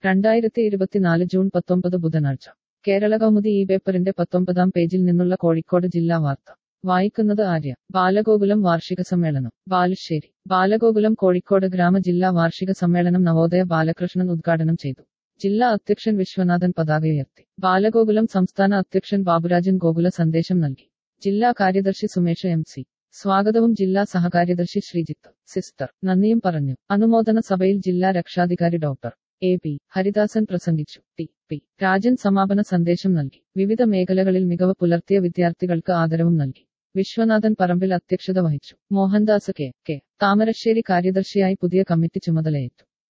2024 June 19 ബുധനാഴ്ച കേരളകൗമുദി ഈ പേപ്പറിന്റെ 19-ാം പേജിൽ നിന്നുള്ള കോഴിക്കോട് ജില്ലാ വാർത്ത വായിക്കുന്നത് ആര്യ. ബാലഗോകുലം വാർഷിക സമ്മേളനം ബാലുശ്ശേരി. ബാലഗോകുലം കോഴിക്കോട് ഗ്രാമ ജില്ലാ വാർഷിക സമ്മേളനം നവോദയ ബാലകൃഷ്ണൻ ഉദ്ഘാടനം ചെയ്തു. ജില്ലാ അധ്യക്ഷൻ വിശ്വനാഥൻ പതാകയുയർത്തി. ബാലഗോകുലം സംസ്ഥാന അധ്യക്ഷൻ ബാബുരാജൻ ഗോകുല സന്ദേശം നൽകി. ജില്ലാ കാര്യദർശി സുമേഷ് MC സ്വാഗതവും ജില്ലാ സഹകാര്യദർശി ശ്രീജിത്ത് സിസ്റ്റർ നന്ദിയും പറഞ്ഞു. അനുമോദന സഭയിൽ ജില്ലാ രക്ഷാധികാരി ഡോക്ടർ AP ഹരിദാസൻ പ്രസംഗിച്ചു. P രാജൻ സമാപന സന്ദേശം നൽകി. വിവിധ മേഖലകളിൽ മികവ് പുലർത്തിയ വിദ്യാർത്ഥികൾക്ക് ആദരവും നൽകി. വിശ്വനാഥൻ പറമ്പിൽ അധ്യക്ഷത വഹിച്ചു. മോഹൻദാസ് K താമരശ്ശേരി കാര്യദർശിയായി പുതിയ കമ്മിറ്റി ചുമതലയേറ്റു.